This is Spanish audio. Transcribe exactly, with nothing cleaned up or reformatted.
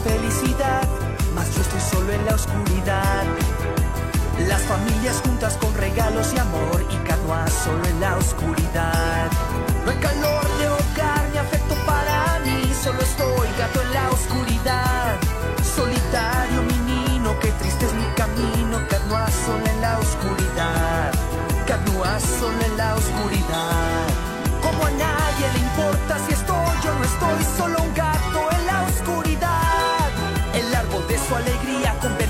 felicidad, mas yo estoy solo en la oscuridad. Las familias juntas con regalos y amor, y canoas solo en la oscuridad. No hay calor de hogar ni afecto para mí, solo estoy gato en la oscuridad. Solitario menino, qué triste es mi camino, canoas solo en la oscuridad. Canoas solo en la oscuridad. Como a nadie le importa si estoy o no estoy, solo un gato en la oscuridad. El árbol de su alegría con